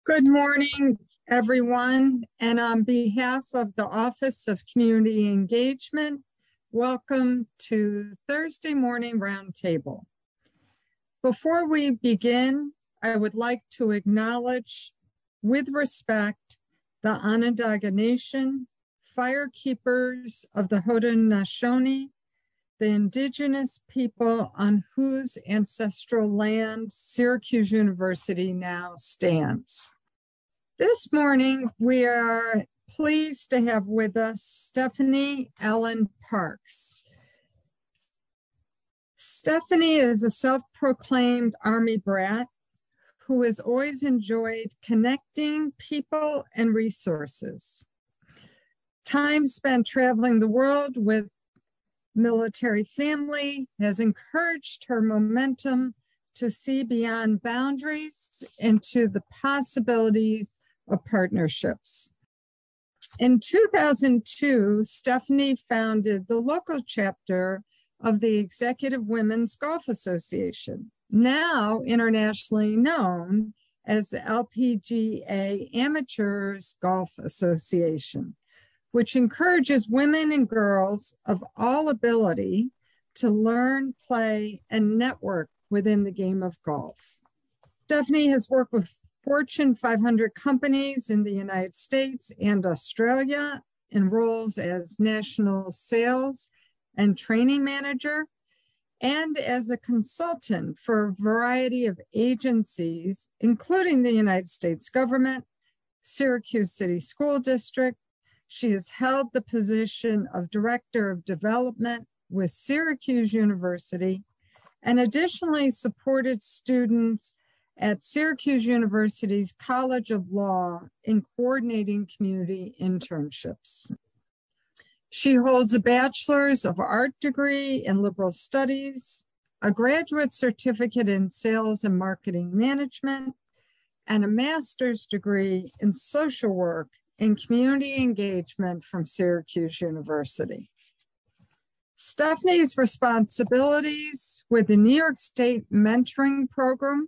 Good morning, everyone. And on behalf of the Office of Community Engagement, welcome to Thursday Morning Roundtable. Before we begin, I would like to acknowledge with respect the Onondaga Nation, firekeepers of the Haudenosaunee, the indigenous people on whose ancestral land Syracuse University now stands. This morning, we are pleased to have with us Stephanie Ellen Parks. Stephanie is a self-proclaimed Army brat who has always enjoyed connecting people and resources. Time spent traveling the world with military family has encouraged her momentum to see beyond boundaries into the possibilities of partnerships. In 2002, Stephanie founded the local chapter of the Executive Women's Golf Association, now internationally known as the LPGA Amateurs Golf Association, which encourages women and girls of all ability to learn, play, and network within the game of golf. Stephanie has worked with Fortune 500 companies in the United States and Australia in roles as national sales and training manager, and as a consultant for a variety of agencies, including the United States government, Syracuse City School District. She has held the position of Director of Development with Syracuse University and additionally supported students at Syracuse University's College of Law in coordinating community internships. She holds a Bachelor's of Art degree in Liberal Studies, a graduate certificate in Sales and Marketing Management, and a master's degree in Social Work and Community Engagement from Syracuse University. Stephanie's responsibilities with the New York State Mentoring Program,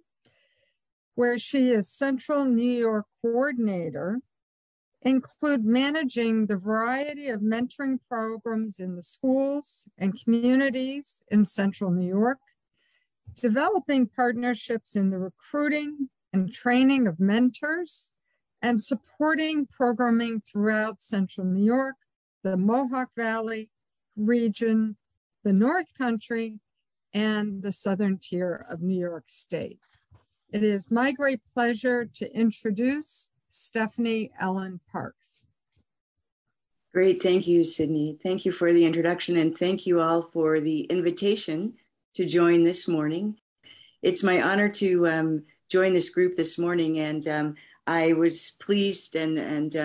where she is Central New York Coordinator, include managing the variety of mentoring programs in the schools and communities in Central New York, developing partnerships in the recruiting and training of mentors, and supporting programming throughout Central New York, the Mohawk Valley region, the North Country, and the southern tier of New York State. It is my great pleasure to introduce Stephanie Ellen Parks. Great, thank you, Sydney. Thank you for the introduction, and thank you all for the invitation to join this morning. It's my honor to join this group this morning, and I was pleased and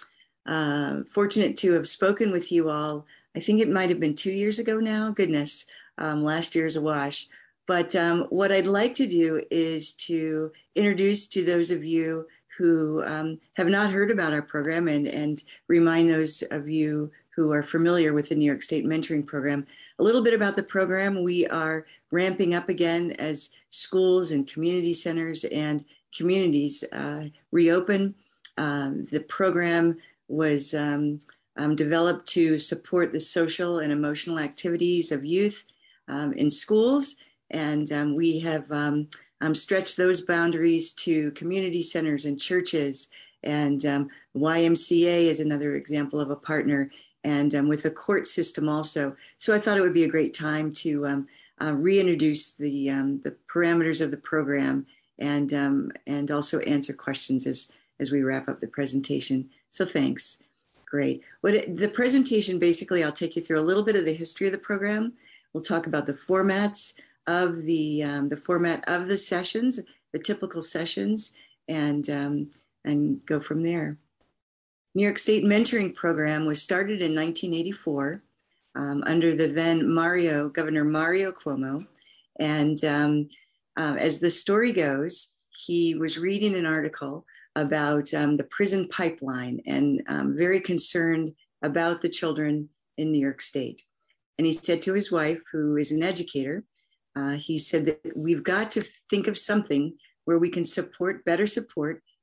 fortunate to have spoken with you all. I think it might have been 2 years ago now. Goodness, last year's a wash. But what I'd like to do is to introduce to those of you who have not heard about our program and remind those of you who are familiar with the New York State Mentoring Program a little bit about the program. We are ramping up again as schools and community centers and communities reopen. The program was developed to support the social and emotional activities of youth in schools. And we have stretched those boundaries to community centers and churches. And YMCA is another example of a partner, and with the court system also. So I thought it would be a great time to reintroduce the parameters of the program and also answer questions as we wrap up the presentation. So thanks. Great. The presentation, basically, I'll take you through a little bit of the history of the program. We'll talk about the formats of the format of the sessions, the typical sessions, and go from there. New York State Mentoring Program was started in 1984 under the then Governor Mario Cuomo. And as the story goes, he was reading an article about the prison pipeline and very concerned about the children in New York State. And he said to his wife, who is an educator, he said that we've got to think of something where we can better support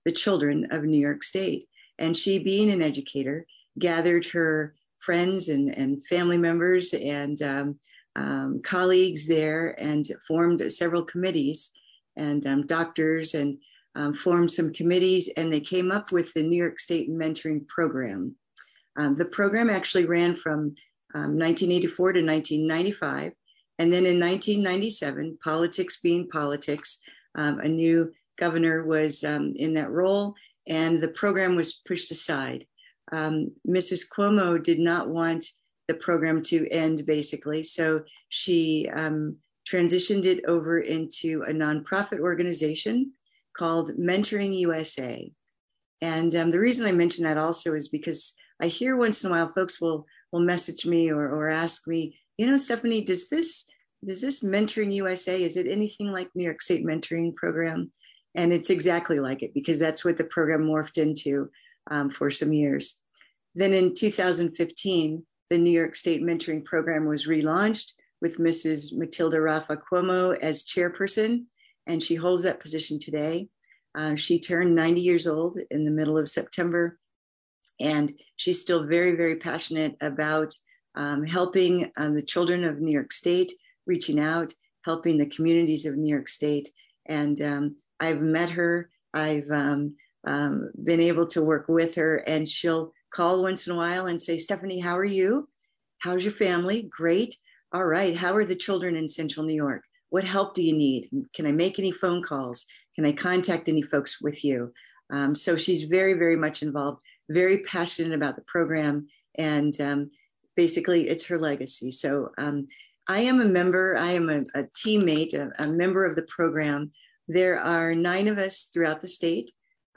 the children of New York State. And she, being an educator, gathered her friends and family members and colleagues there and formed several committees and doctors and formed some committees, and they came up with the New York State Mentoring Program. The program actually ran from 1984 to 1995. And then in 1997, politics being politics, a new governor was in that role, and the program was pushed aside. Mrs. Cuomo did not want the program to end, basically, so she transitioned it over into a nonprofit organization called Mentoring USA. And the reason I mention that also is because I hear once in a while folks will message me or ask me, Stephanie, does this Mentoring USA, is it anything like New York State Mentoring Program? And it's exactly like it, because that's what the program morphed into for some years. Then in 2015, the New York State Mentoring Program was relaunched with Mrs. Matilda Rafa Cuomo as chairperson, and she holds that position today. She turned 90 years old in the middle of September, and she's still very, very passionate about helping the children of New York State, reaching out, helping the communities of New York State. And I've met her, I've been able to work with her, and she'll call once in a while and say, Stephanie, how are you? How's your family? Great. All right. How are the children in Central New York? What help do you need? Can I make any phone calls? Can I contact any folks with you? So she's very, very much involved, very passionate about the program, and basically it's her legacy. So I am a member, I am a teammate, a member of the program. There are 9 of us throughout the state.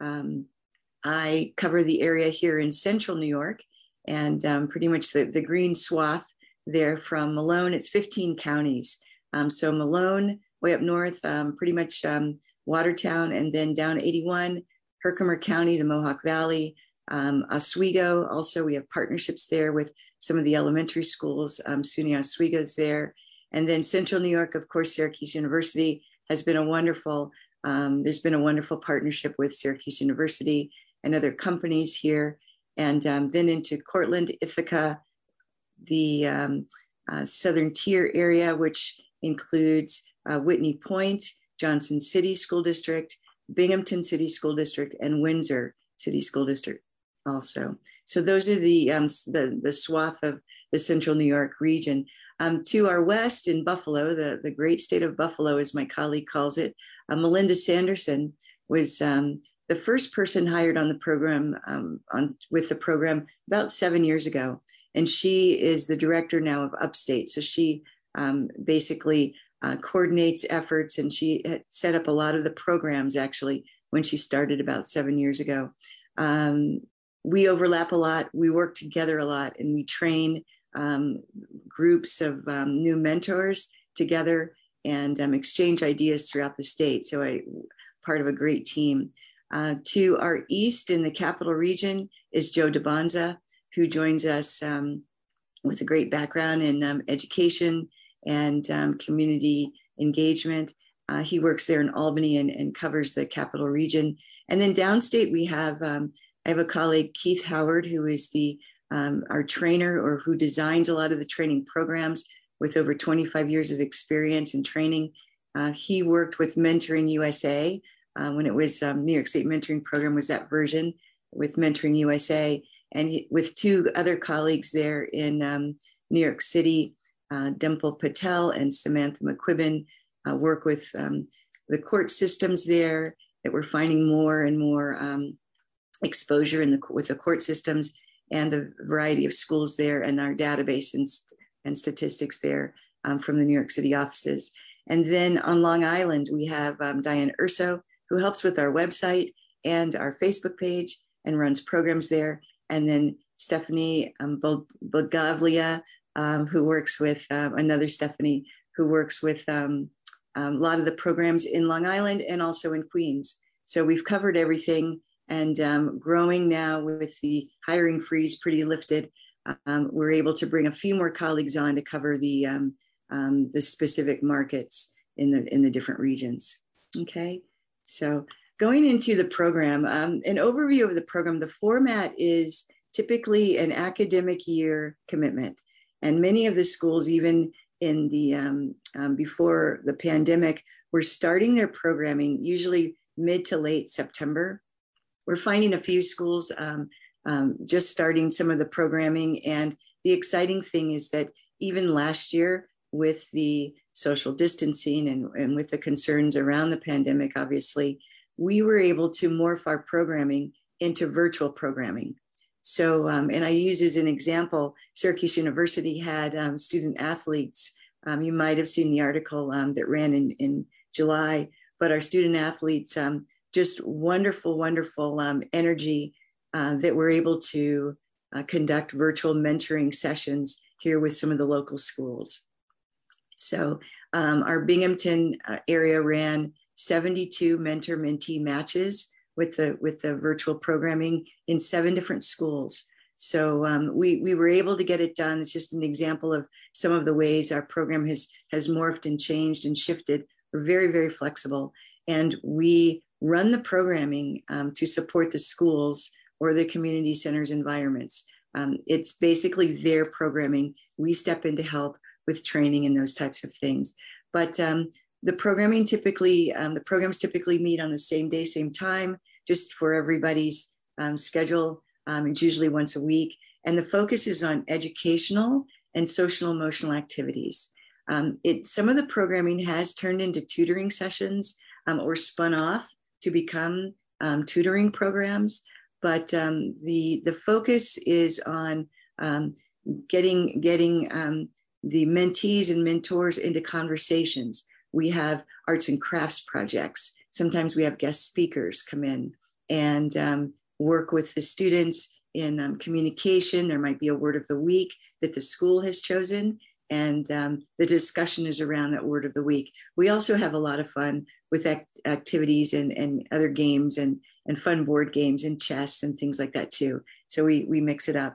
I cover the area here in Central New York, and pretty much the green swath there from Malone. It's 15 counties. So Malone, way up north, pretty much Watertown, and then down 81, Herkimer County, the Mohawk Valley, Oswego. Also, we have partnerships there with some of the elementary schools. SUNY Oswego's there. And then Central New York, of course, Syracuse University has been a wonderful, there's been a wonderful partnership with Syracuse University and other companies here. And then into Cortland, Ithaca, the Southern Tier area, which includes Whitney Point, Johnson City School District, Binghamton City School District, and Windsor City School District also. So those are the swath of the Central New York region. To our west in Buffalo, the great state of Buffalo, as my colleague calls it, Melinda Sanderson was the first person hired on the program, with the program about 7 years ago. And she is the director now of Upstate. So she basically coordinates efforts, and she had set up a lot of the programs actually when she started about 7 years ago. We overlap a lot, we work together a lot, and we train groups of new mentors together and exchange ideas throughout the state. So part of a great team. To our east in the Capital Region is Joe DeBonza, who joins us with a great background in education and community engagement. He works there in Albany and covers the Capital Region. And then downstate, we have, I have a colleague, Keith Howard, who is our trainer, or who designs a lot of the training programs with over 25 years of experience in training. He worked with Mentoring USA when it was New York State Mentoring Program was that version with Mentoring USA, and with 2 other colleagues there in New York City, Dimple Patel and Samantha McQuibbin, work with the court systems there, that we're finding more and more exposure with the court systems and the variety of schools there, and our database and statistics there from the New York City offices. And then on Long Island, we have Diane Urso, who helps with our website and our Facebook page and runs programs there. And then Stephanie Bogavlia, who works with another Stephanie, who works with a lot of the programs in Long Island and also in Queens. So we've covered everything, and growing now with the hiring freeze pretty lifted. We're able to bring a few more colleagues on to cover the specific markets in the different regions. Okay, so going into the program, an overview of the program, the format is typically an academic year commitment. And many of the schools, even in the before the pandemic, were starting their programming usually mid to late September. We're finding a few schools just starting some of the programming. And the exciting thing is that even last year, with the social distancing and with the concerns around the pandemic, obviously, we were able to morph our programming into virtual programming. So, and I use as an example, Syracuse University had student athletes. You might have seen the article that ran in July, but our student athletes, just wonderful, wonderful energy that we're able to conduct virtual mentoring sessions here with some of the local schools. So our Binghamton area ran 72 mentor-mentee matches with the virtual programming in 7 different schools. So we were able to get it done. It's just an example of some of the ways our program has morphed and changed and shifted. We're very, very flexible. And we run the programming to support the schools or the community centers environments. It's basically their programming. We step in to help with training and those types of things. But the programming typically, the programs typically meet on the same day, same time, just for everybody's schedule. It's usually once a week. And the focus is on educational and social emotional activities. Some of the programming has turned into tutoring sessions or spun off to become tutoring programs. But the focus is on getting the mentees and mentors into conversations. We have arts and crafts projects. Sometimes we have guest speakers come in and work with the students in communication. There might be a word of the week that the school has chosen, and the discussion is around that word of the week. We also have a lot of fun with activities and other games and fun board games and chess and things like that too. So we mix it up.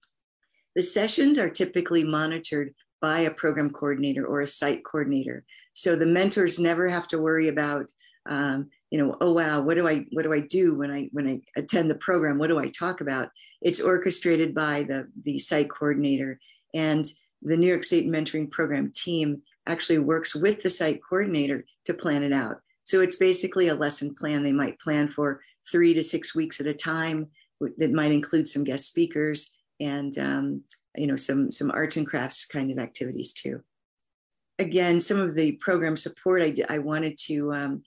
The sessions are typically monitored by a program coordinator or a site coordinator. So the mentors never have to worry about, oh wow, what do I do when I attend the program? What do I talk about? It's orchestrated by the site coordinator, and the New York State Mentoring Program team actually works with the site coordinator to plan it out. So it's basically a lesson plan. They might plan for 3 to 6 weeks at a time. That might include some guest speakers and some arts and crafts kind of activities too. Again, some of the program support I wanted to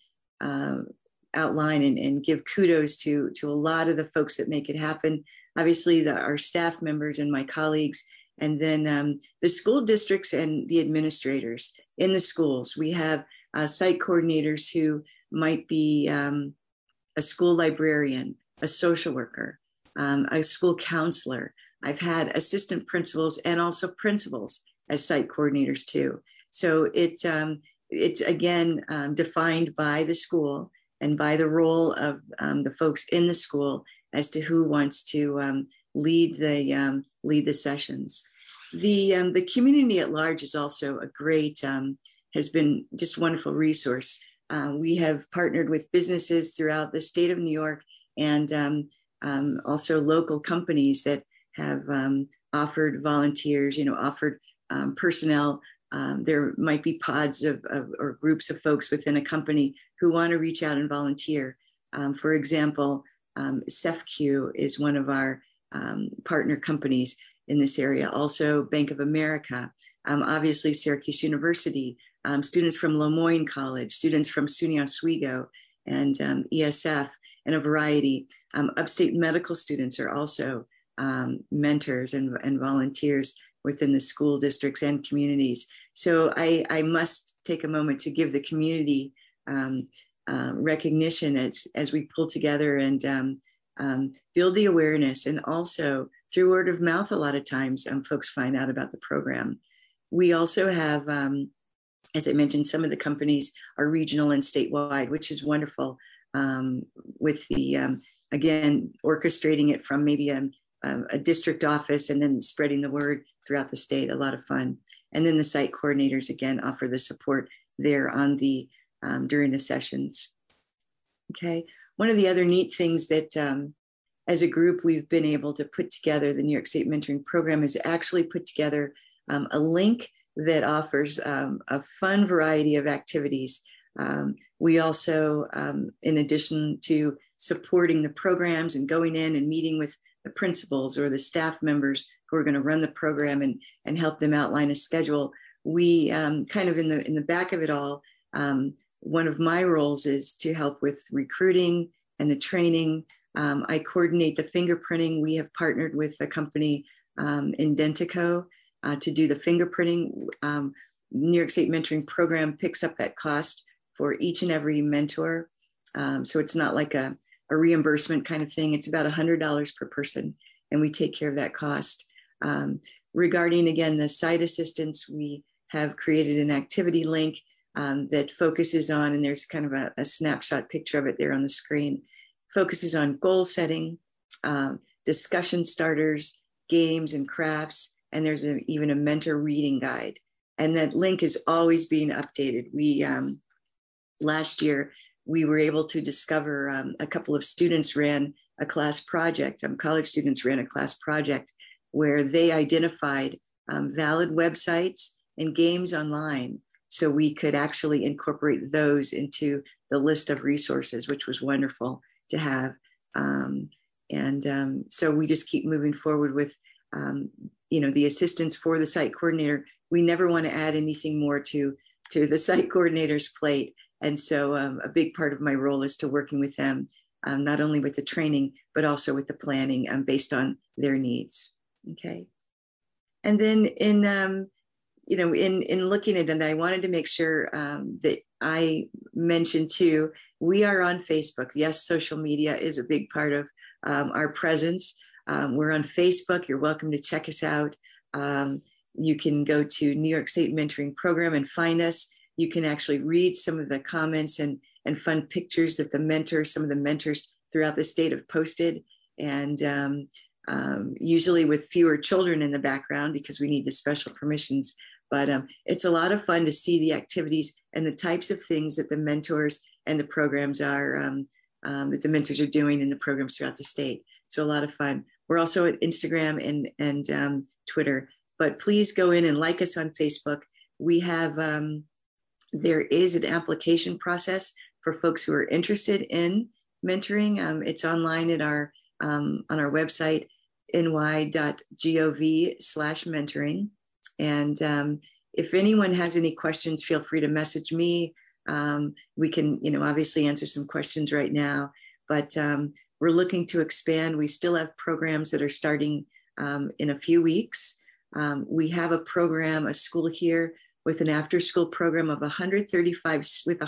outline and give kudos to a lot of the folks that make it happen. Obviously, our staff members and my colleagues, and then the school districts and the administrators in the schools. We have site coordinators who might be a school librarian, a social worker, a school counselor. I've had assistant principals and also principals as site coordinators too. So it's again defined by the school and by the role of the folks in the school as to who wants to lead the sessions. The community at large is also a great, has been just a wonderful resource. We have partnered with businesses throughout the state of New York and also local companies that have offered volunteers, offered personnel. There might be pods or groups of folks within a company who want to reach out and volunteer. For example, SEFCU is one of our partner companies in this area. Also, Bank of America, obviously Syracuse University, students from Lemoyne College, students from SUNY Oswego, and ESF, and a variety. Upstate medical students are also mentors and volunteers within the school districts and communities. So I must take a moment to give the community recognition as we pull together and build the awareness, and also through word of mouth, a lot of times folks find out about the program. We also have, as I mentioned, some of the companies are regional and statewide, which is wonderful, with the, again, orchestrating it from maybe a district office and then spreading the word throughout the state, a lot of fun. And then the site coordinators, again, offer the support there on the, during the sessions. Okay, one of the other neat things that as a group we've been able to put together, the New York State Mentoring Program, is actually put together a link that offers a fun variety of activities. We also, in addition to supporting the programs and going in and meeting with the principals or the staff members who are going to run the program and help them outline a schedule, we kind of in the back of it all, one of my roles is to help with recruiting and the training. I coordinate the fingerprinting. We have partnered with a company Indentico to do the fingerprinting. New York State Mentoring Program picks up that cost for each and every mentor. So it's not like a reimbursement kind of thing. It's about $100 per person, and we take care of that cost. Regarding, again, the site assistance, we have created an activity link that focuses on, and there's kind of a snapshot picture of it there on the screen, focuses on goal setting, discussion starters, games and crafts, and there's even a mentor reading guide. And that link is always being updated. We, last year, we were able to discover a couple of students ran a class project, college students ran a class project where they identified valid websites and games online. So we could actually incorporate those into the list of resources, which was wonderful to have. So we just keep moving forward with, the assistance for the site coordinator. We never want to add anything more to the site coordinator's plate. And so a big part of my role is to working with them, not only with the training, but also with the planning based on their needs. Okay. And then in looking at it, I wanted to make sure that I mentioned too, we are on Facebook. Yes, social media is a big part of our presence. We're on Facebook. You're welcome to check us out. You can go to New York State Mentoring Program and find us. You can actually read some of the comments and fun pictures that some of the mentors throughout the state have posted. And usually with fewer children in the background because we need the special permissions. But it's a lot of fun to see the activities and the types of things that the mentors and the programs are, that the mentors are doing in the programs throughout the state. So a lot of fun. We're also at Instagram and Twitter, but please go in and like us on Facebook. We have, there is an application process for folks who are interested in mentoring. It's online at on our website, ny.gov/mentoring. And if anyone has any questions, feel free to message me. We can, obviously answer some questions right now, but we're looking to expand. We still have programs that are starting in a few weeks. We have a school here with an after-school program of 135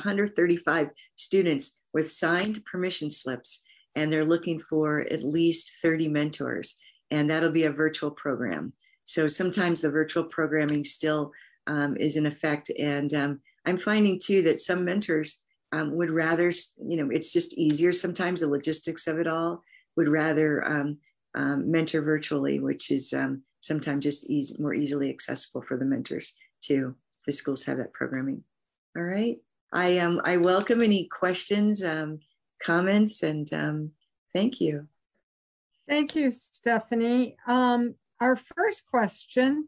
students with signed permission slips, and they're looking for at least 30 mentors, and that'll be a virtual program. So sometimes the virtual programming still is in effect. And I'm finding too that some mentors would rather, it's just easier sometimes, the logistics of it all, would rather mentor virtually, which is sometimes just more easily accessible for the mentors too. The schools have that programming. All right. I welcome any questions, comments, and thank you. Thank you, Stephanie. Our first question,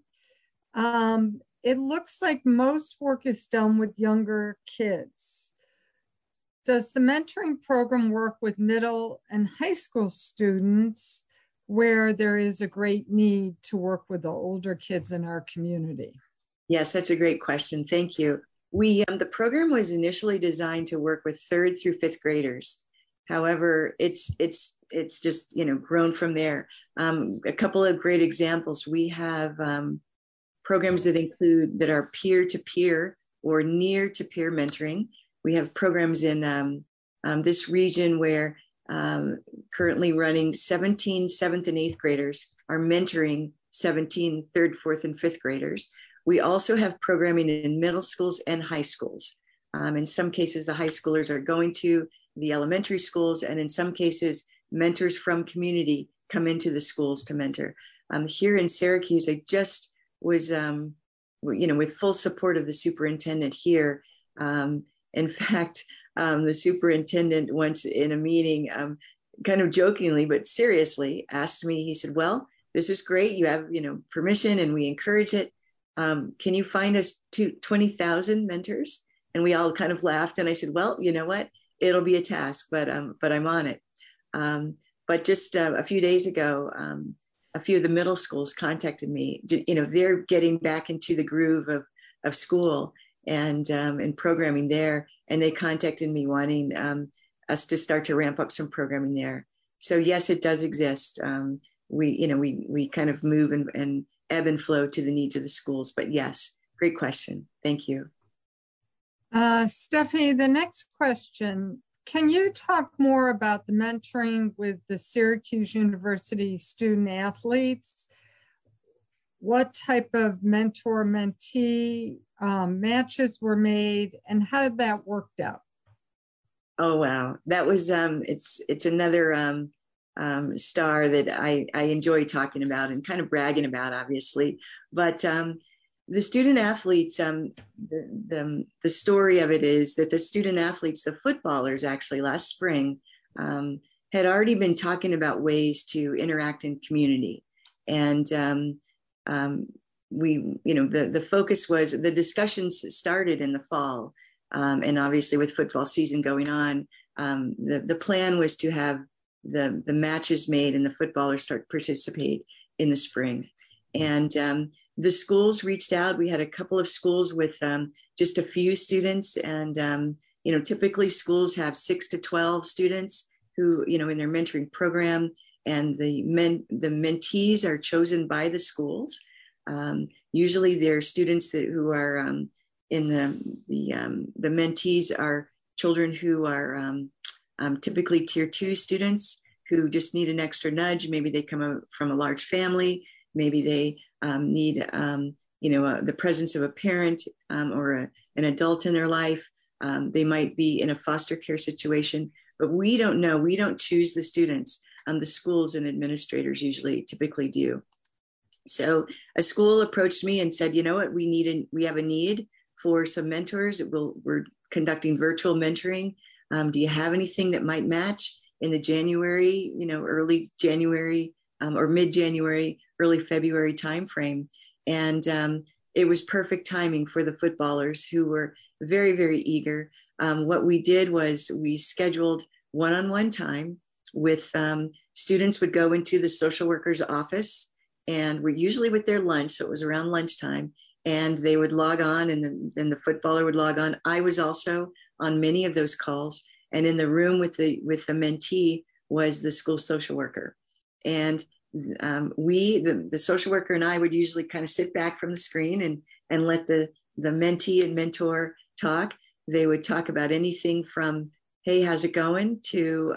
it looks like most work is done with younger kids. Does the mentoring program work with middle and high school students where there is a great need to work with the older kids in our community? Yes, that's a great question. Thank you. The program was initially designed to work with 3rd through 5th graders. However, it's just, grown from there. A couple of great examples. We have programs that are peer-to-peer or near-to-peer mentoring. We have programs in this region where currently running 17 7th and 8th graders are mentoring 17 3rd, 4th, and 5th graders. We also have programming in middle schools and high schools. In some cases, the high schoolers are going to the elementary schools, and in some cases, mentors from community come into the schools to mentor. Here in Syracuse, I just was, with full support of the superintendent here. In fact, the superintendent once in a meeting, kind of jokingly but seriously asked me, he said, well, this is great, you have permission and we encourage it, can you find us 20,000 mentors? And we all kind of laughed, and I said, well, you know what, it'll be a task, but I'm on it. But just a few days ago, a few of the middle schools contacted me. They're getting back into the groove of school and programming there, and they contacted me wanting us to start to ramp up some programming there. So yes, it does exist. We kind of move and ebb and flow to the needs of the schools. But yes, great question. Thank you. Stephanie, the next question, can you talk more about the mentoring with the Syracuse University student athletes? What type of mentor-mentee matches were made, and how did that work out? Oh, wow. That was, it's another star that I enjoy talking about and kind of bragging about, obviously. But the student athletes, the story of it is that the student athletes, the footballers actually last spring, had already been talking about ways to interact in community. And the focus was, the discussions started in the fall. And obviously with football season going on, the plan was to have the matches made and the footballers start to participate in the spring. And the schools reached out. We had a couple of schools with just a few students, and typically schools have 6 to 12 students who in their mentoring program, and the mentees are chosen by the schools. Usually they're students who are in the mentees are children who are typically tier 2 students who just need an extra nudge. Maybe they come from a large family. Maybe they need, the presence of a parent or an adult in their life. They might be in a foster care situation, but we don't know. We don't choose the students. The schools and administrators typically do. So a school approached me and said, you know what, we have a need for some mentors. We're conducting virtual mentoring. Do you have anything that might match in the January, early January or mid-January, early February timeframe? And it was perfect timing for the footballers, who were very, very eager. What we did was we scheduled one-on-one time with students would go into the social worker's office, and we're usually with their lunch. So it was around lunchtime, and they would log on, and then the footballer would log on. I was also on many of those calls, and in the room with the mentee was the school social worker. And the social worker and I would usually kind of sit back from the screen and let the mentee and mentor talk. They would talk about anything from, hey, how's it going, to,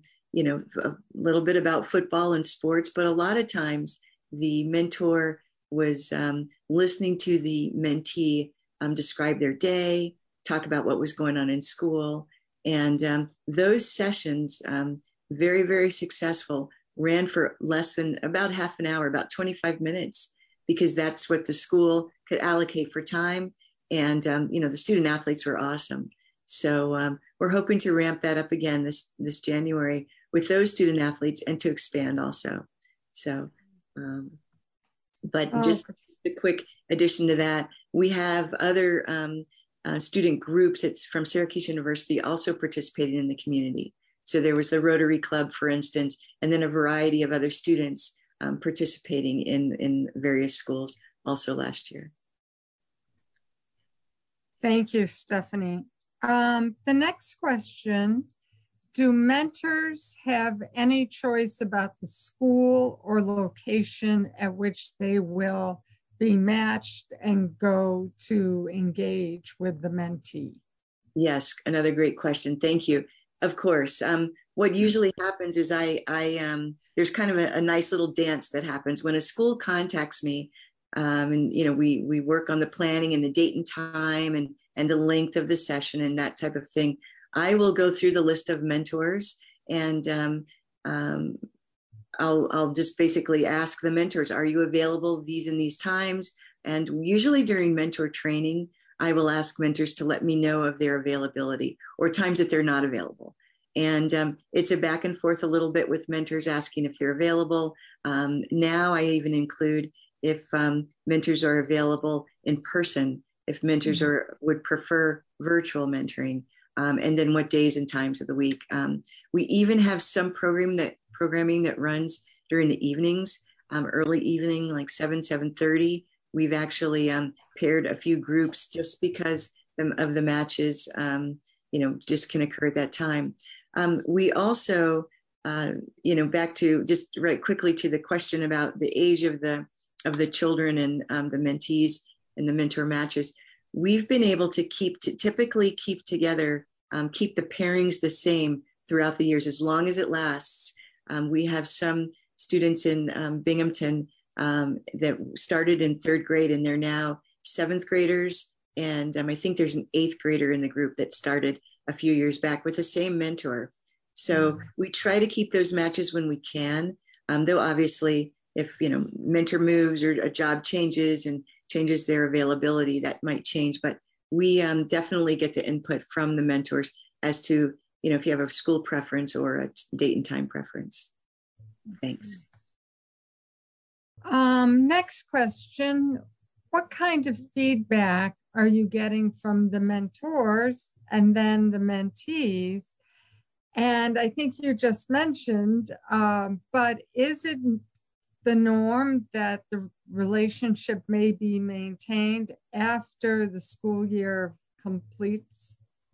a little bit about football and sports. But a lot of times the mentor was listening to the mentee describe their day, talk about what was going on in school. And those sessions, very, very successful, ran for less than about half an hour, about 25 minutes, because that's what the school could allocate for time. And, the student athletes were awesome. So we're hoping to ramp that up again this January with those student athletes, and to expand also. So, just a quick addition to that, we have other student groups from Syracuse University also participating in the community. So there was the Rotary Club, for instance, and then a variety of other students participating in various schools also last year. Thank you, Stephanie. The next question, do mentors have any choice about the school or location at which they will be matched and go to engage with the mentee? Yes, another great question. Thank you. Of course. What usually happens is there's kind of a nice little dance that happens when a school contacts me, and we work on the planning and the date and time and the length of the session and that type of thing. I will go through the list of mentors, and I'll just basically ask the mentors, are you available these and these times? And usually during mentor training, I will ask mentors to let me know of their availability or times that they're not available. And it's a back and forth a little bit with mentors asking if they're available. Now I even include if mentors are available in person, if mentors would prefer virtual mentoring, and then what days and times of the week. We even have some programming that runs during the evenings, early evening, like 7:30. We've actually paired a few groups just because of the matches, just can occur at that time. We also, back to just right quickly to the question about the age of the children and the mentees and the mentor matches. We've been able to typically keep together, keep the pairings the same throughout the years as long as it lasts. We have some students in Binghamton that started in 3rd grade and they're now 7th graders. And I think there's an 8th grader in the group that started a few years back with the same mentor. So we try to keep those matches when we can, though obviously if, mentor moves or a job changes and changes their availability, that might change. But we definitely get the input from the mentors as to, if you have a school preference or a date and time preference. Thanks. Next question. What kind of feedback are you getting from the mentors and then the mentees? And I think you just mentioned, but is it the norm that the relationship may be maintained after the school year completes?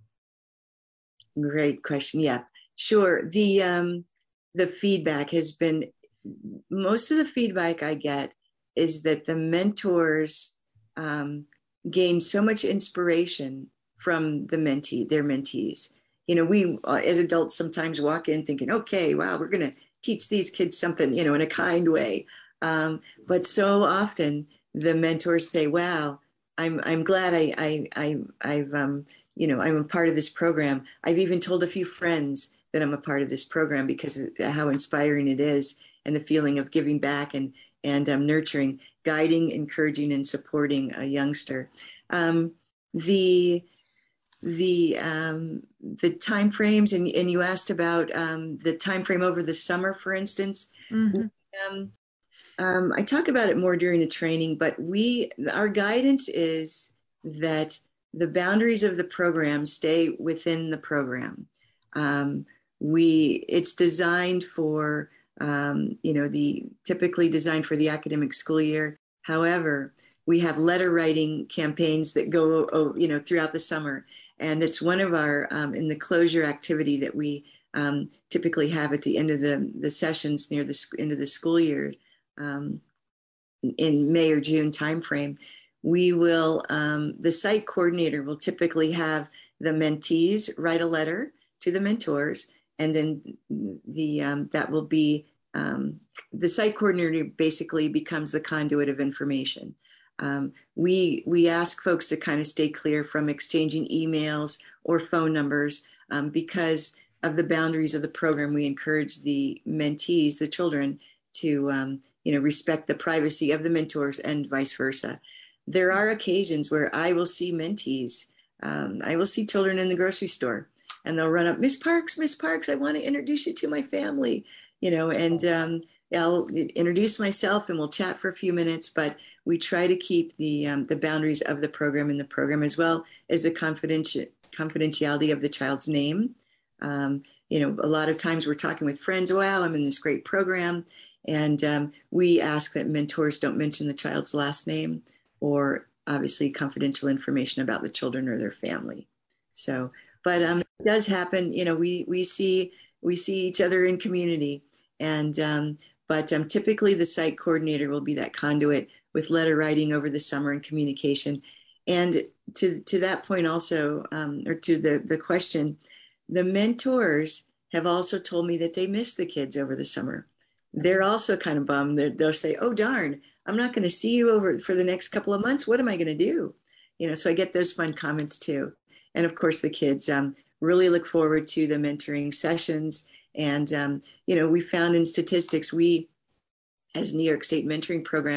Great question. Yeah, sure. The feedback has been, most of the feedback I get is that the mentors gain so much inspiration from their mentees. We as adults sometimes walk in thinking, okay, wow, we're going to teach these kids something, in a kind way. But so often the mentors say, wow, I'm glad I'm a part of this program. I've even told a few friends that I'm a part of this program because of how inspiring it is and the feeling of giving back and nurturing, guiding, encouraging, and supporting a youngster. The time frames, and you asked about the time frame over the summer, for instance. I talk about it more during the training, but our guidance is that the boundaries of the program stay within the program. It's designed for, typically designed for the academic school year. However, we have letter writing campaigns that go, throughout the summer. And it's one of our, in the closure activity that we typically have at the end of the sessions near the end of the school year, in May or June timeframe. We will, the site coordinator will typically have the mentees write a letter to the mentors, and then that will be, the site coordinator basically becomes the conduit of information. We ask folks to kind of stay clear from exchanging emails or phone numbers because of the boundaries of the program. We encourage the mentees, the children, to respect the privacy of the mentors and vice versa. There are occasions where I will see mentees. I will see children in the grocery store, and they'll run up, Miss Parks, I want to introduce you to my family, and I'll introduce myself and we'll chat for a few minutes, but we try to keep the boundaries of the program in the program, as well as the confidentiality of the child's name. A lot of times we're talking with friends, wow, I'm in this great program. And we ask that mentors don't mention the child's last name or obviously confidential information about the children or their family. So, but it does happen, we see each other in community, and but typically the site coordinator will be that conduit with letter writing over the summer and communication. And to that point also, or to the question, the mentors have also told me that they miss the kids over the summer. They're also kind of bummed. They'll say, oh, darn, I'm not going to see you over for the next couple of months. What am I going to do? So I get those fun comments too. And of course, the kids really look forward to the mentoring sessions. And, we found in statistics, we, as New York State Mentoring Program,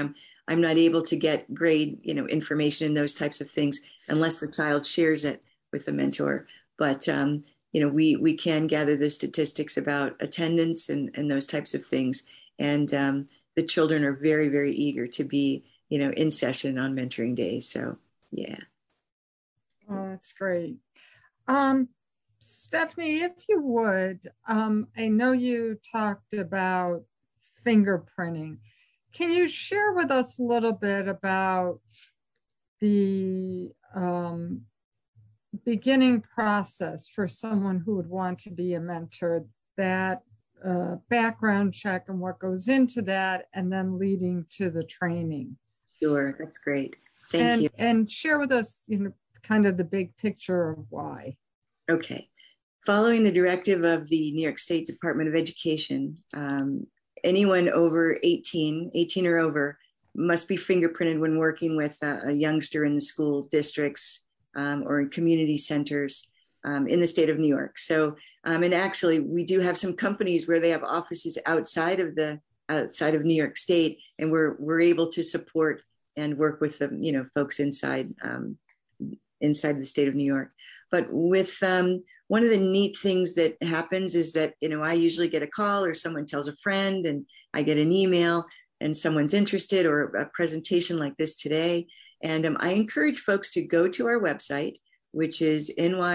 I'm not able to get grade, information and those types of things unless the child shares it with the mentor. But we can gather the statistics about attendance and those types of things. And the children are very, very eager to be, in session on mentoring days. So, yeah. Oh, that's great. Stephanie, if you would, I know you talked about fingerprinting. Can you share with us a little bit about the beginning process for someone who would want to be a mentor, that background check and what goes into that, and then leading to the training? Sure, that's great. Thank you. And share with us, kind of the big picture of why. Okay. Following the directive of the New York State Department of Education, anyone over 18 or over, must be fingerprinted when working with a youngster in the school districts or in community centers in the state of New York. So, and actually, we do have some companies where they have offices outside of New York State, and we're able to support and work with them, folks inside the state of New York. But with one of the neat things that happens is that, I usually get a call or someone tells a friend and I get an email and someone's interested, or a presentation like this today. And I encourage folks to go to our website, which is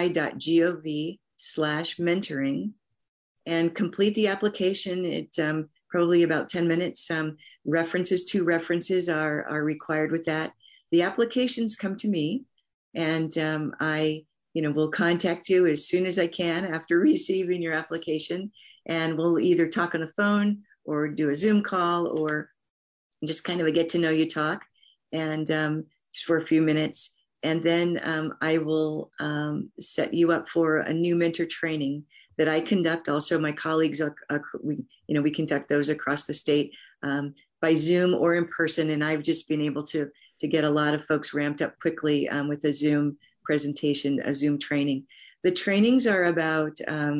ny.gov/mentoring, and complete the application. It probably about 10 minutes. Two references are required with that. The applications come to me, and I will contact you as soon as I can after receiving your application. And we'll either talk on the phone or do a Zoom call, or just kind of a get to know you talk, and just for a few minutes. And then I will set you up for a new mentor training that I conduct. Also, my colleagues, we conduct those across the state by Zoom or in person. And I've just been able to get a lot of folks ramped up quickly with a Zoom presentation, a Zoom training. The trainings are about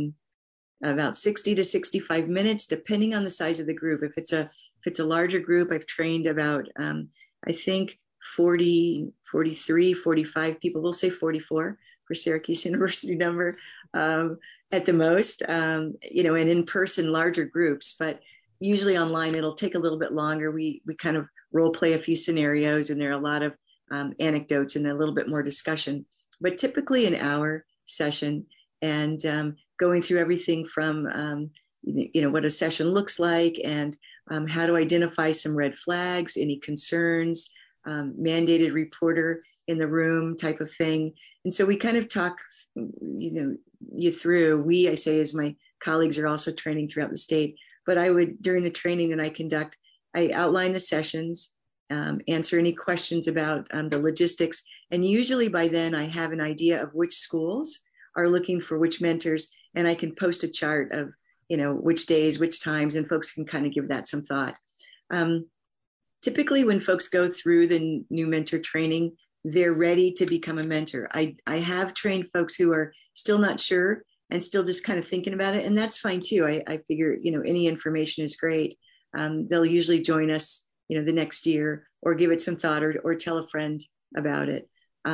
60 to 65 minutes, depending on the size of the group. If it's a larger group, I've trained about, I think 40, 43, 45 people. We'll say 44 for Syracuse University number at the most, and in person, larger groups. But usually online, it'll take a little bit longer. We kind of role play a few scenarios, and there are a lot of anecdotes and a little bit more discussion. But typically an hour session, and going through everything from what a session looks like, and how to identify some red flags, any concerns, mandated reporter in the room type of thing. And so we kind of talk, you through. I say, as my colleagues are also training throughout the state. But during the training that I conduct, I outline the sessions, answer any questions about the logistics. And usually by then I have an idea of which schools are looking for which mentors, and I can post a chart of, which days, which times, and folks can kind of give that some thought. Typically when folks go through the new mentor training, they're ready to become a mentor. I have trained folks who are still not sure and still just kind of thinking about it. And that's fine too. I figure, any information is great. They'll usually join us, the next year, or give it some thought, or tell a friend about it.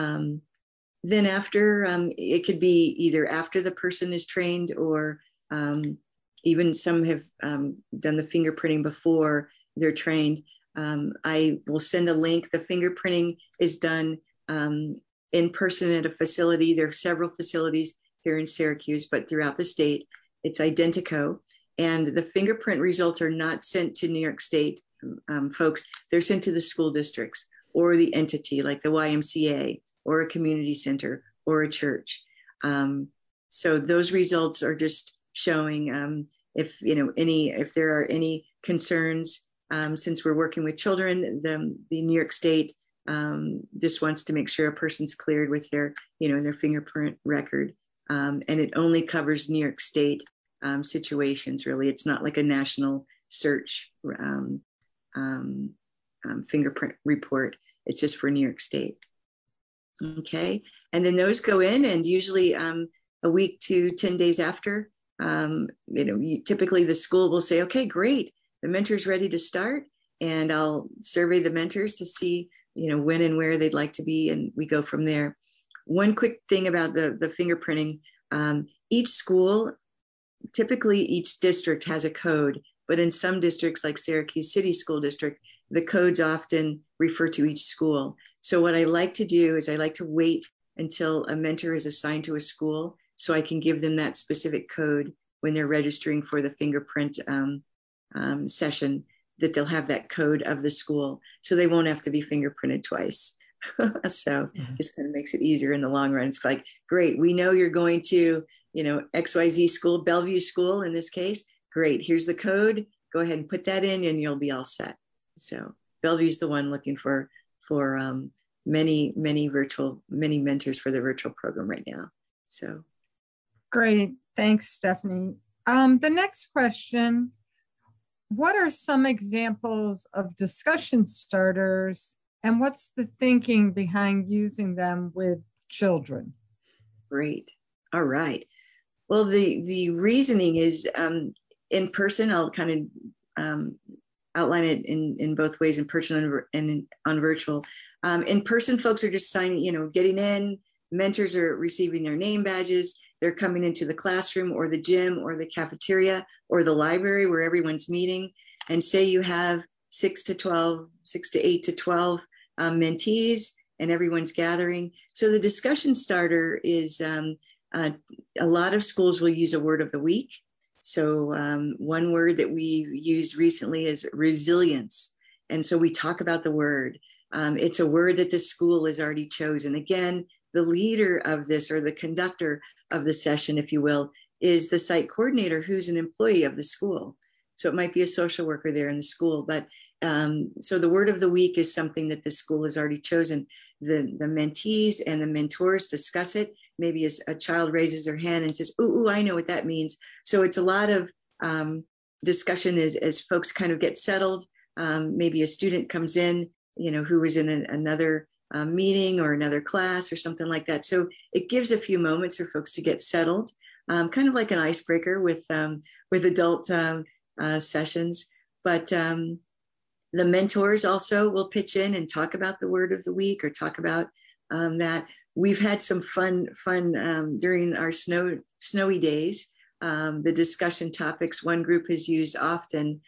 Then after, it could be either after the person is trained, or even some have done the fingerprinting before they're trained. I will send a link. The fingerprinting is done in person at a facility. There are several facilities here in Syracuse, but throughout the state, it's Identico. And the fingerprint results are not sent to New York State folks. They're sent to the school districts or the entity, like the YMCA or a community center or a church. So those results are just showing if there are any concerns. Since we're working with children, the New York State just wants to make sure a person's cleared with their fingerprint record, and it only covers New York State situations. Really, it's not like a national search fingerprint report. It's just for New York State. Okay, and then those go in, and usually a week to 10 days after, typically the school will say, "Okay, great. The mentor's ready to start." and I'll survey the mentors to see, when and where they'd like to be, and we go from there. One quick thing about the fingerprinting, each school, typically each district has a code, but in some districts like Syracuse City School District, the codes often refer to each school. So what I like to do is I like to wait until a mentor is assigned to a school so I can give them that specific code when they're registering for the fingerprint session, that they'll have that code of the school so they won't have to be fingerprinted twice. So just kind of makes it easier in the long run. It's like, great, we know you're going to, XYZ school, Bellevue School in this case. Great, here's the code. Go ahead and put that in and you'll be all set. So Bellevue's the one looking for many mentors for the virtual program right now. So great. Thanks, Stephanie. The next question, what are some examples of discussion starters and what's the thinking behind using them with children? Great. All right. Well, the reasoning is in person. I'll kind of outline it in both ways, in person and on virtual. In person, folks are just signing, getting in. Mentors are receiving their name badges. They're coming into the classroom or the gym or the cafeteria or the library where everyone's meeting. And say you have 6 to 8 to 12 mentees, and everyone's gathering. So the discussion starter is a lot of schools will use a word of the week. So one word that we used recently is resilience. And so we talk about the word. It's a word that the school has already chosen. Again, the leader of this, or the conductor of the session, if you will, is the site coordinator, who's an employee of the school. So it might be a social worker there in the school. But so the word of the week is something that the school has already chosen. The mentees and the mentors discuss it. Maybe a child raises their hand and says, ooh, I know what that means. So it's a lot of discussion as folks kind of get settled. Maybe a student comes in, who was in another meeting or another class or something like that. So it gives a few moments for folks to get settled, kind of like an icebreaker with adult sessions. But the mentors also will pitch in and talk about the word of the week, or talk about that. We've had some fun during our snowy days. The discussion topics one group has used often.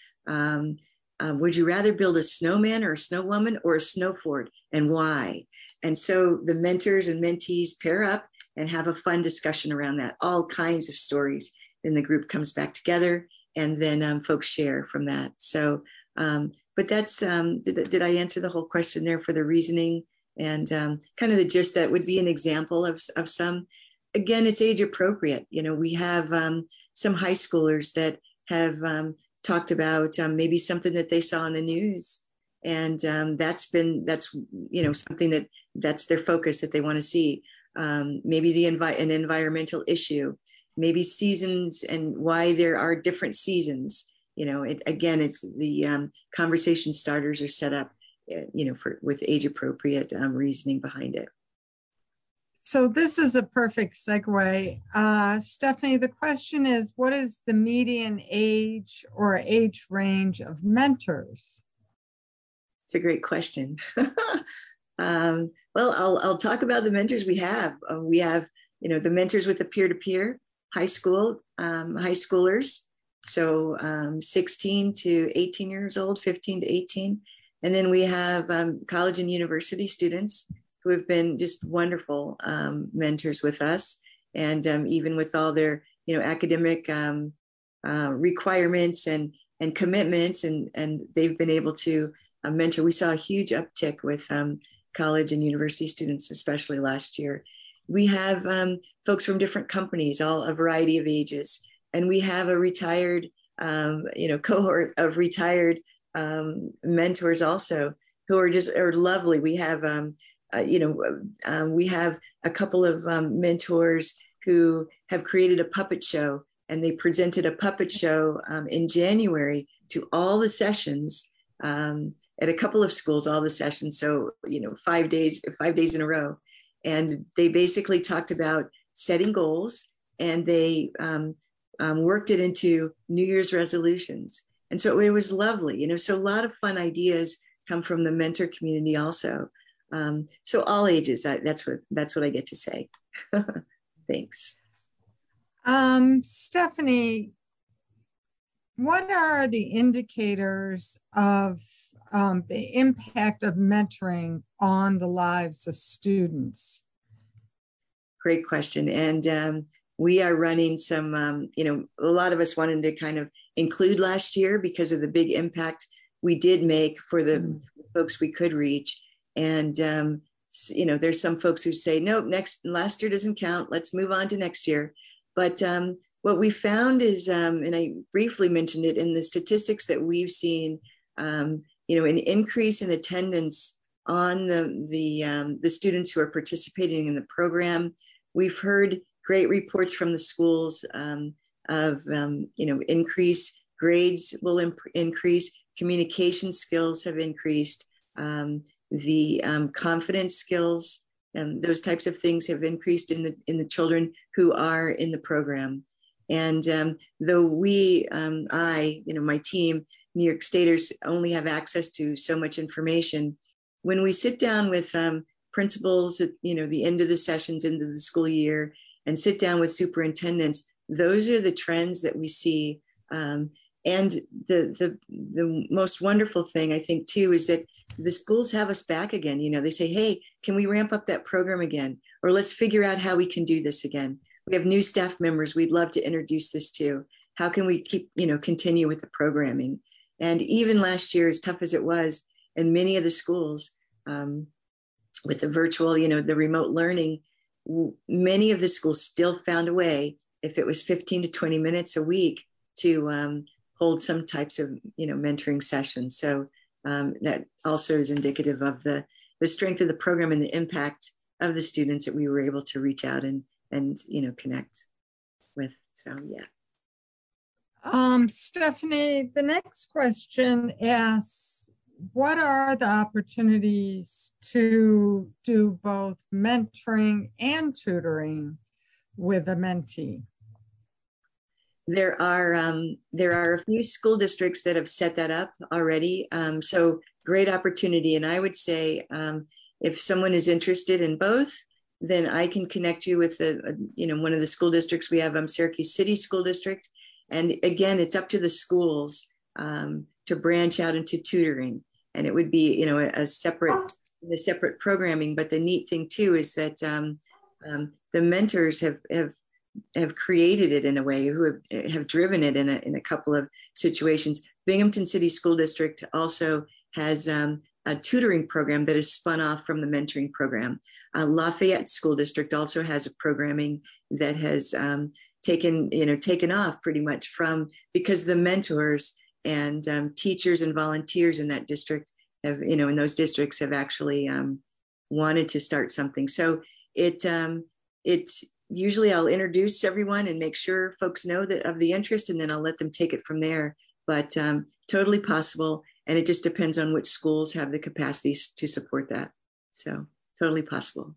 Would you rather build a snowman or a snowwoman or a snow fort, and why? And so the mentors and mentees pair up and have a fun discussion around that. All kinds of stories. Then the group comes back together, and then folks share from that. So, but that's, did I answer the whole question there for the reasoning? And kind of the gist that would be an example of some. Again, it's age appropriate. We have some high schoolers that have talked about maybe something that they saw on the news, and that's something that's their focus, that they want to see. Maybe an environmental issue, maybe seasons and why there are different seasons. It's the conversation starters are set up, with age appropriate reasoning behind it. So this is a perfect segue. Stephanie, the question is, what is the median age or age range of mentors? It's a great question. Well, I'll talk about the mentors we have. We have, the mentors with the peer-to-peer high schoolers. So 16 to 18 years old, 15 to 18. And then we have college and university students who have been just wonderful mentors with us. And even with all their, academic requirements and commitments, and they've been able to mentor. We saw a huge uptick with college and university students, especially last year. We have folks from different companies, all a variety of ages. And we have a retired, cohort of retired mentors also, who are lovely. We have, we have a couple of mentors who have created a puppet show, and they presented a puppet show in January to all the sessions at a couple of schools, all the sessions. So, 5 days in a row. And they basically talked about setting goals, and they worked it into New Year's resolutions. And so it was lovely, you know, so a lot of fun ideas come from the mentor community also. So all ages, that's what I get to say. Thanks. Stephanie, what are the indicators of the impact of mentoring on the lives of students? Great question. And we are running some, you know, a lot of us wanted to kind of include last year because of the big impact we did make for the folks we could reach. And, you know, there's some folks who say, nope, last year doesn't count. Let's move on to next year. But what we found is, and I briefly mentioned it in the statistics that we've seen, you know, an increase in attendance on the students who are participating in the program. We've heard great reports from the schools of, you know, increase grades will increase, communication skills have increased, the confidence skills, those types of things have increased in the children who are in the program. And though we, you know, my team, New York Staters, only have access to so much information, when we sit down with principals at, you know, the end of the sessions, into the school year, and sit down with superintendents, those are the trends that we see. And the most wonderful thing, I think, too, is that the schools have us back again. You know, they say, hey, can we ramp up that program again? Or let's figure out how we can do this again. We have new staff members we'd love to introduce this to. How can we keep, you know, continue with the programming? And even last year, as tough as it was, in many of the schools, with the virtual, you know, the remote learning, many of the schools still found a way, if it was 15 to 20 minutes a week, to hold some types of, you know, mentoring sessions. So that also is indicative of the strength of the program and the impact of the students that we were able to reach out and you know, connect with. So yeah. Stephanie, the next question asks, what are the opportunities to do both mentoring and tutoring with a mentee? There are a few school districts that have set that up already. So great opportunity. And I would say if someone is interested in both, then I can connect you with you know, one of the school districts. We have Syracuse City School District. And again, it's up to the schools to branch out into tutoring. And it would be, you know, a separate programming. But the neat thing too is that the mentors have created it in a way, who have driven it in a couple of situations. Binghamton City School District also has a tutoring program that is spun off from the mentoring program. Lafayette School District also has a programming that has taken off pretty much because the mentors and teachers and volunteers in that district have, you know, in those districts have actually wanted to start something. So it's usually I'll introduce everyone and make sure folks know that of the interest, and then I'll let them take it from there. But totally possible. And it just depends on which schools have the capacities to support that. So totally possible.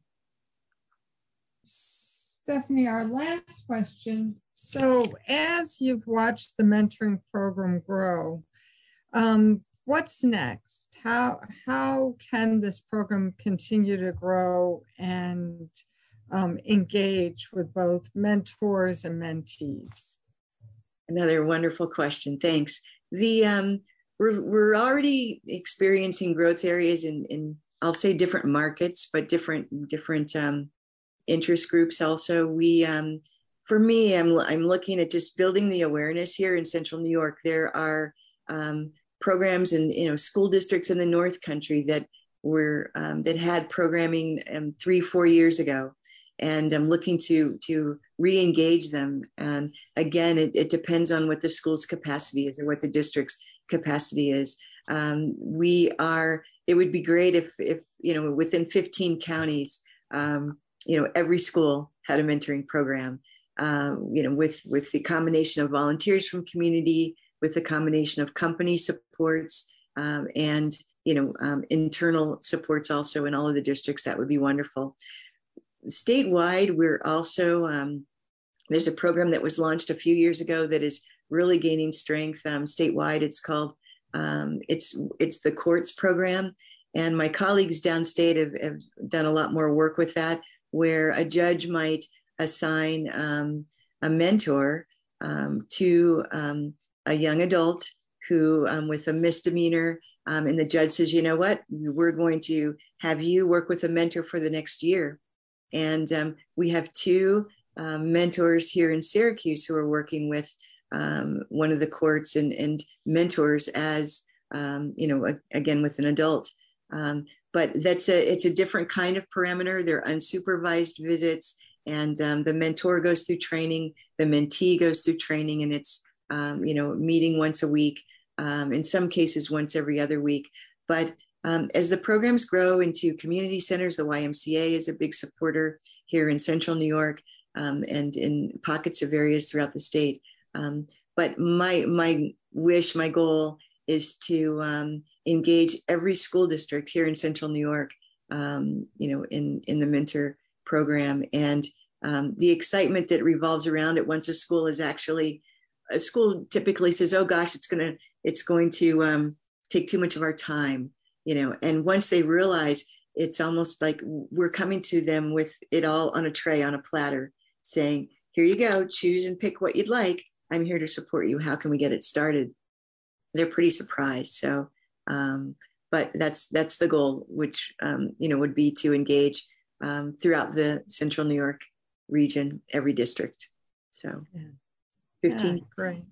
Stephanie, our last question. So as you've watched the mentoring program grow, what's next? How can this program continue to grow and engage with both mentors and mentees? Another wonderful question. Thanks. We're already experiencing growth areas in I'll say different markets, but different interest groups also. For me, I'm looking at just building the awareness here in Central New York. There are programs in, you know, school districts in the North Country that that had programming 3-4 years ago, and I'm looking to re-engage them. And again, it depends on what the school's capacity is or what the district's capacity is. It would be great if you know, within 15 counties, you know, every school had a mentoring program. You know, with the combination of volunteers from community, with the combination of company supports, and you know, internal supports also in all of the districts, that would be wonderful. Statewide, we're also there's a program that was launched a few years ago that is really gaining strength statewide. It's called, it's the courts program. And my colleagues downstate have done a lot more work with that, where a judge might assign a mentor to a young adult who, with a misdemeanor, and the judge says, you know what, we're going to have you work with a mentor for the next year. And we have two mentors here in Syracuse who are working with one of the courts and mentors as, again, with an adult. But it's a different kind of parameter. They're unsupervised visits, and the mentor goes through training, the mentee goes through training, and it's, meeting once a week, in some cases once every other week. But as the programs grow into community centers, the YMCA is a big supporter here in Central New York, and in pockets of areas throughout the state. But my wish, my goal is to engage every school district here in Central New York, in the mentor program, and the excitement that revolves around it once a school is actually, a school typically says, oh gosh, it's going to take too much of our time, and once they realize, it's almost like we're coming to them with it all on a tray, on a platter, saying, here you go, choose and pick what you'd like. I'm here to support you. How can we get it started? They're pretty surprised. So, but that's the goal, which, would be to engage throughout the Central New York region, every district. So 15. Yeah, great.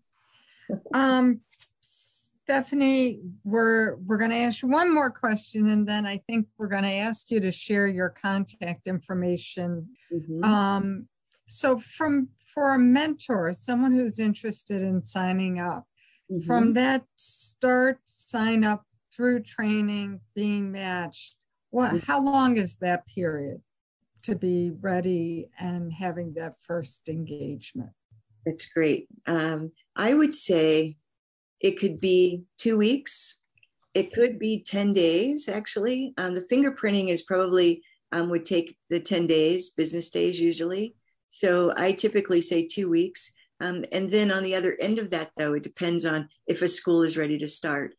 Stephanie, we're going to ask you one more question, and then I think we're going to ask you to share your contact information. Mm-hmm. So for a mentor, someone who's interested in signing up, mm-hmm. from that start, sign up through training, being matched, how long is that period to be ready and having that first engagement? That's great. I would say it could be 2 weeks. It could be 10 days, actually. The fingerprinting is probably would take the 10 days, business days usually. So I typically say 2 weeks. And then on the other end of that, though, it depends on if a school is ready to start.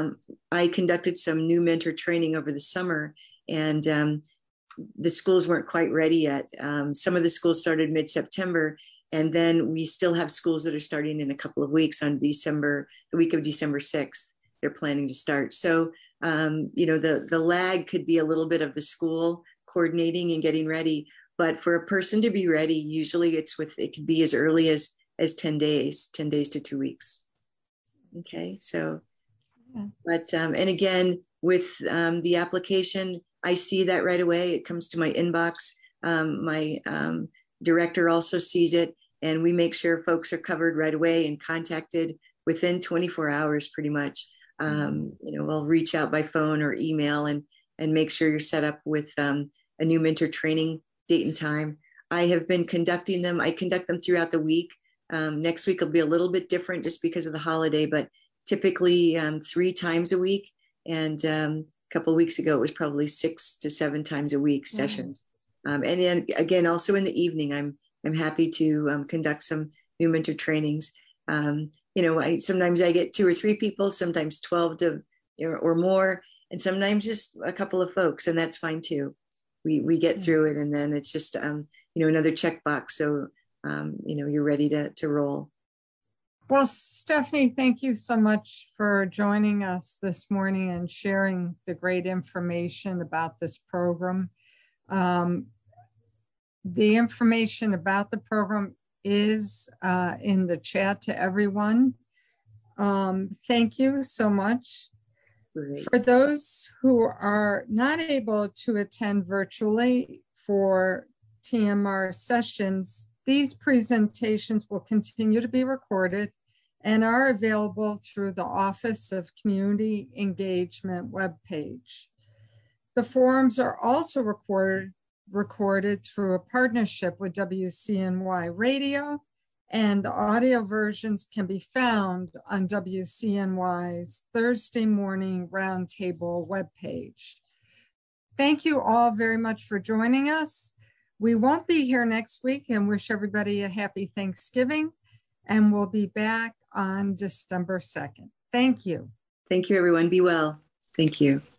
I conducted some new mentor training over the summer, and the schools weren't quite ready yet. Some of the schools started mid-September, and then we still have schools that are starting in a couple of weeks on the week of December 6th. They're planning to start. So, the lag could be a little bit of the school coordinating and getting ready. But for a person to be ready, usually it could be as early as 10 days to 2 weeks. Okay, so, but, and again, with the application, I see that right away. It comes to my inbox. My director also sees it, and we make sure folks are covered right away and contacted within 24 hours, pretty much. We'll reach out by phone or email and make sure you're set up with a new mentor training date and time. I have been conducting them. I conduct them throughout the week. Next week will be a little bit different just because of the holiday, but typically 3 times a week. And a couple of weeks ago, it was probably 6 to 7 times a week sessions. And then again, also in the evening, I'm happy to conduct some new mentor trainings. Sometimes I get 2 or 3 people, sometimes 12 or more, and sometimes just a couple of folks, and that's fine too. We get through it, and then it's just another checkbox. So you're ready to roll. Well, Stephanie, thank you so much for joining us this morning and sharing the great information about this program. The information about the program is in the chat to everyone. Thank you so much. Great. For those who are not able to attend virtually for TMR sessions, these presentations will continue to be recorded and are available through the Office of Community Engagement webpage. The forums are also recorded through a partnership with WCNY Radio, and the audio versions can be found on WCNY's Thursday morning roundtable webpage. Thank you all very much for joining us. We won't be here next week and wish everybody a happy Thanksgiving. and we'll be back on December 2nd. Thank you. Thank you, everyone. Be well. Thank you.